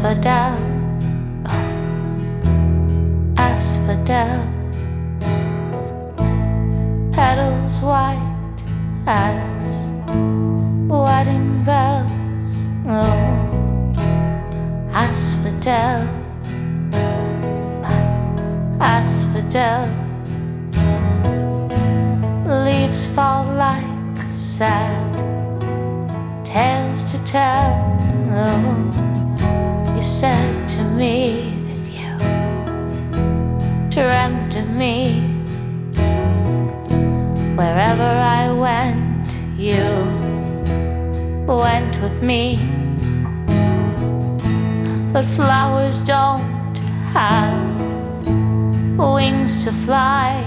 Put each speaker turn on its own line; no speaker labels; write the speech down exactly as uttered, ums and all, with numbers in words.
asphodel, asphodel, petals white as wedding bells. Oh, asphodel, asphodel, leaves fall like sad tales to tell. Oh, you said to me that you dreamt of me. Wherever I went, you went with me. But flowers don't have wings to fly.